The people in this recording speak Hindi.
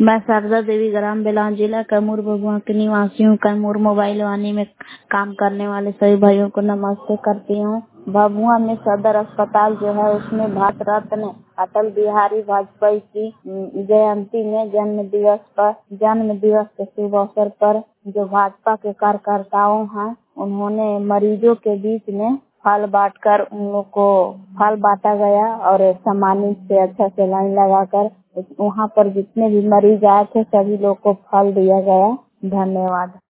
मैं शारदा देवी ग्राम बेलान जिला कैमूर भभुआ की निवासी हूँ। कैमूर मोबाइल वानी में काम करने वाले सभी भाइयों को नमस्ते करती हूँ। भभुआ में सदर अस्पताल जो है उसमें भारत रत्न अटल बिहारी वाजपेयी की जयंती में जन्म दिवस के शुभ अवसर पर जो भाजपा के कार्यकर्ताओं हैं उन्होंने मरीजों के बीच में फल बांटकर उन लोग को फल बांटा गया और सम्मानित से अच्छा से लाइन लगाकर वहाँ पर जितने भी मरीज आए थे सभी लोग को फल दिया गया। धन्यवाद।